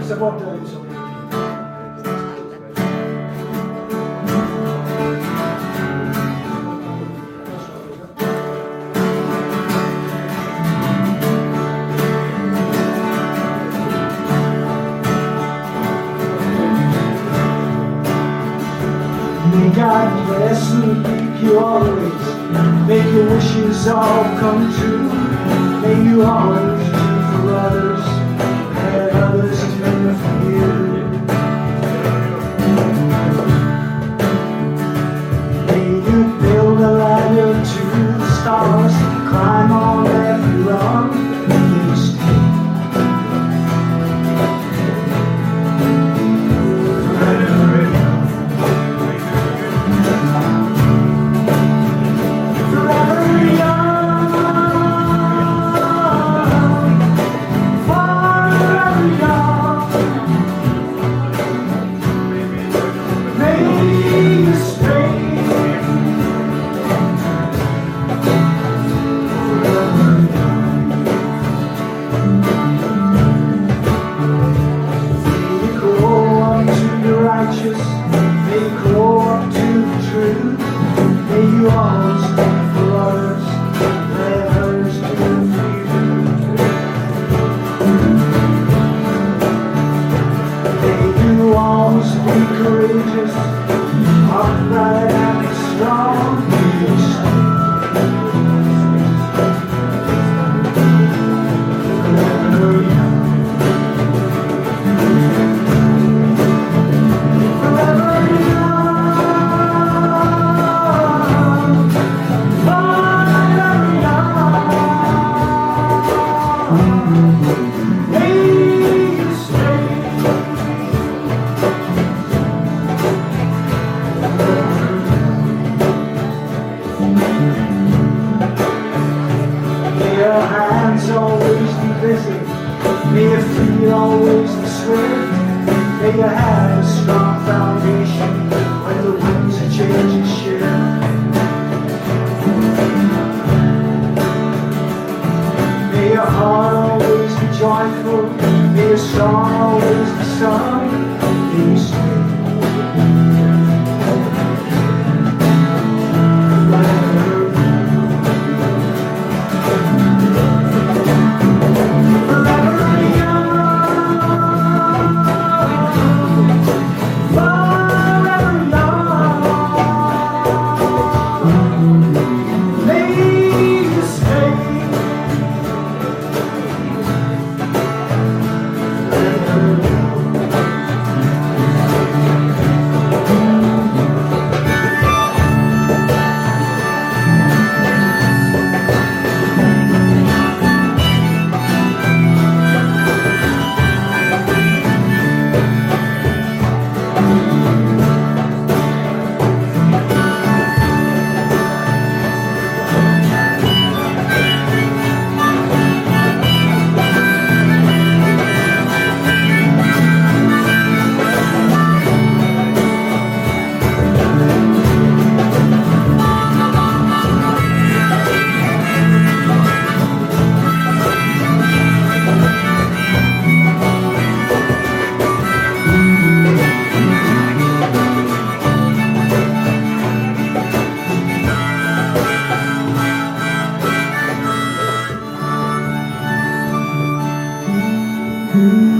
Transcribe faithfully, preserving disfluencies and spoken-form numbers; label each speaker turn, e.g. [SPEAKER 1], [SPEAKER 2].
[SPEAKER 1] Isa po ang dahil sa mga. May God bless and keep you always. Make your wishes all come true. May you always do for others and others do for you. May you build a ladder to the stars, climb on every rung. May you stay may grow up to the truth. May you always do for others, let others do for you. May you always be courageous, upright and strong. May you stay. May your hands always be busy. May your feet always be swift. May you have a strong foundation when the winds of change and shift. May your heart always be joyful. May your song always be sung. May you stay. Mm-hmm.